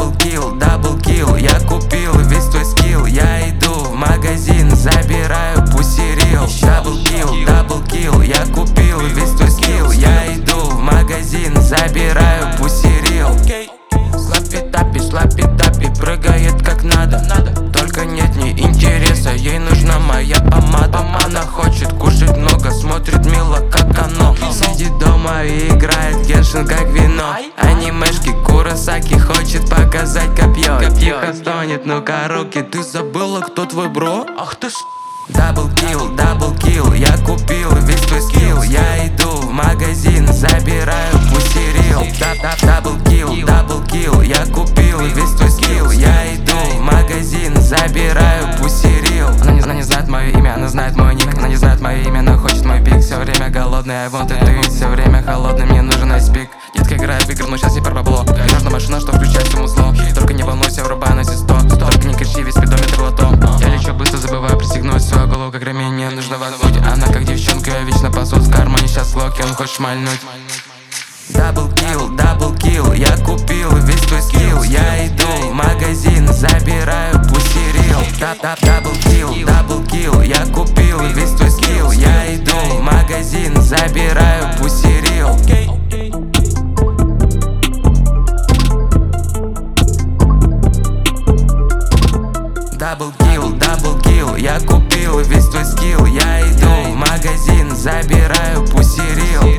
дабл килл, я купил весь твой скилл. Я иду в магазин, забираю пусирил. Дабл килл, я купил весь твой скилл. Я иду в магазин, забираю пусирил. Слапи-тапи, прыгает как надо. Только нет ни интереса, ей нужна моя помада. Она хочет кушать много, смотрит мило, как оно. Сидит дома и играет Геншин как вино. Анимешки Куросаки, хочет показать копье. Тихо стонет, ну-ка руки, ты забыла, кто твой бро? Ах ты дабл килл, я купил весь твой скилл. Я иду в магазин, забираю пусирил. Дабл килл, я купил весь твой скилл. Я иду в магазин, забираю пусирил. Она не знает мое имя, она знает мой ник. Она не знает мое имя, но хочет мой пик. Все время голодный, I want it, все время холодный, мне нужен айспик. Детка играет в игры, но сейчас не про бабло. Мне нужна машина, что включать всему зло. Только не волнуйся, врубай на 100. Только не кричи, весь спидометр лото. Я лечу быстро, забываю пристегнуть свою голову, как ремень, мне нужно воткнуть. Она как девчонка, вечно пасут в кармане, сейчас локи, он хочет шмальнуть. Дабл килл, я купил весь твой скилл. Я иду в магазин, забираю пусирил. Дабл килл, я купил весь твой скилл. Я иду в магазин, забираю пусирил. Дабл килл, я купил весь твой скилл. Я иду в магазин, забираю пусирил.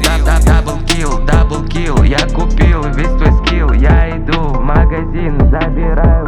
Дабл килл, я купил весь твой скилл. Я иду в магазин, забираю